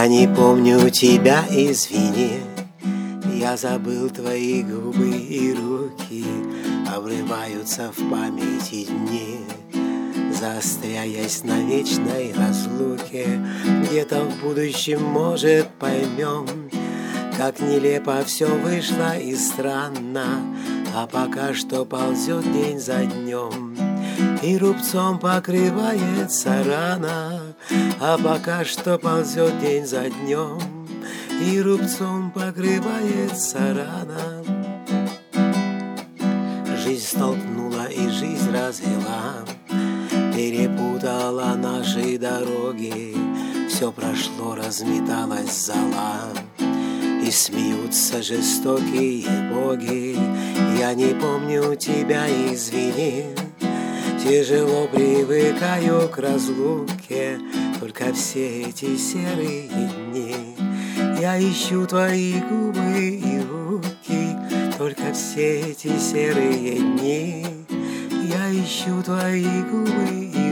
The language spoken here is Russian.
Я не помню тебя, извини. Я забыл твои губы и руки. Обрываются в памяти дни, заостряясь на вечной разлуке. Где-то в будущем, может, поймем, как нелепо все вышло и странно. А пока что ползет день за днем, и рубцом покрывается рана. А пока что ползет день за днем, и рубцом покрывается рана. Жизнь столкнула и жизнь развела, перепутала наши дороги. Все прошло, разметалась зола, и смеются жестокие боги. Я не помню тебя, извини. Тяжело привыкаю к разлуке, только все эти серые дни. Я ищу твои губы и руки, только все эти серые дни. Я ищу твои губы и